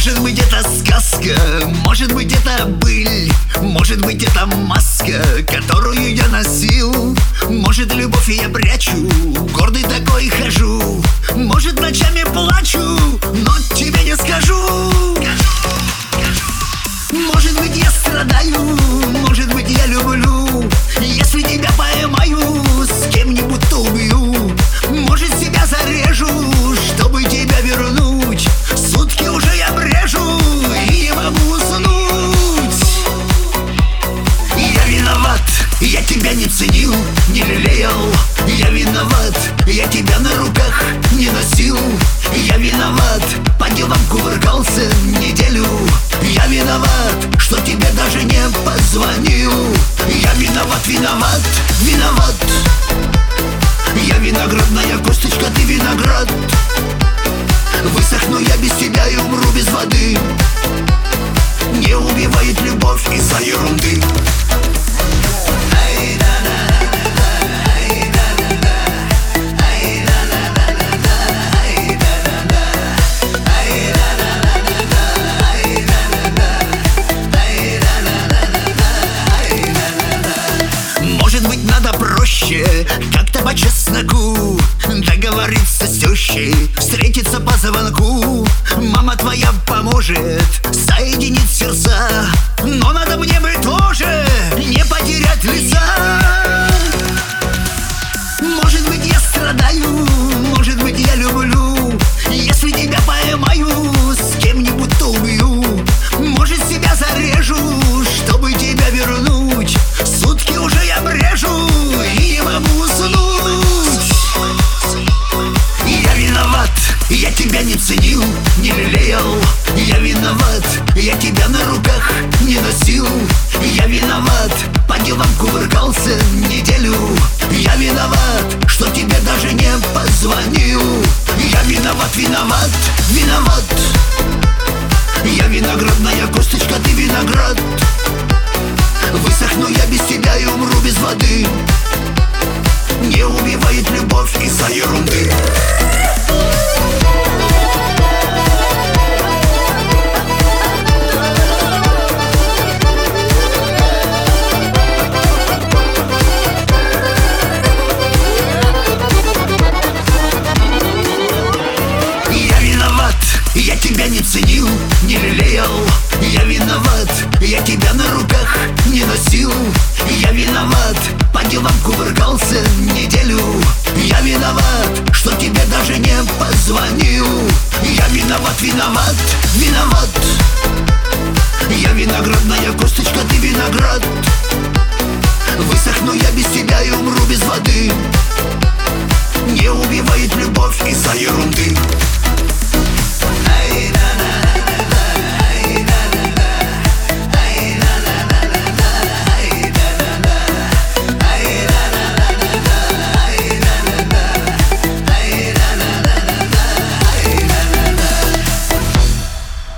Может быть, это сказка, может быть, это быль, может быть, это маска, которую я носил. Может, любовь я прячу, гордый такой хожу. Может, ночами плачу, но тебе не скажу. Может быть, я страдаю, может быть, я люблю. Если тебя поймаю, с кем-нибудь то убью. Может, себя зарежу, чтобы тебя вернуть. Сутки уже я брежу и не могу уснуть. Я виноват, я тебя не ценил, не лелеял. Я виноват, я тебя на руках не носил. Я виноват, по делам кувыркался неделю. Я виноват, что тебе даже не позвонил. Я виноват, виноват, виноват. Я виноградная косточка, ты виноград. Высохну я без тебя и умру без воды. Не убивает любовь из-за ерунды. Может быть, надо проще, как-то по чесноку договориться с тещей, встретиться по звонку. Мама твоя поможет соединить сердца, но надо мне бы тоже не потерять лица. Может быть, я страдаю, может быть, я люблю. Если тебя поймаю, с кем-нибудь то убью. Может, себя зарежу, чтобы тебя вернуть. Сутки уже я брежу и не могу уснуть. Я виноват, я тебя не ценил, не лелеял. Я виноват, я тебя на руках не носил. Я виноват, по делам кувыркался неделю. Я виноват, что тебе даже не позвонил. Я виноват, виноват, виноват. Я виноградная косточка, ты виноград. Высохну я без тебя и умру без воды. Не убивает любовь из-за ерунды. Я тебя не ценил, не лелеял. Я виноват, я тебя на руках не носил. Я виноват, по делам кувыркался неделю. Я виноват, что тебе даже не позвонил. Я виноват, виноват,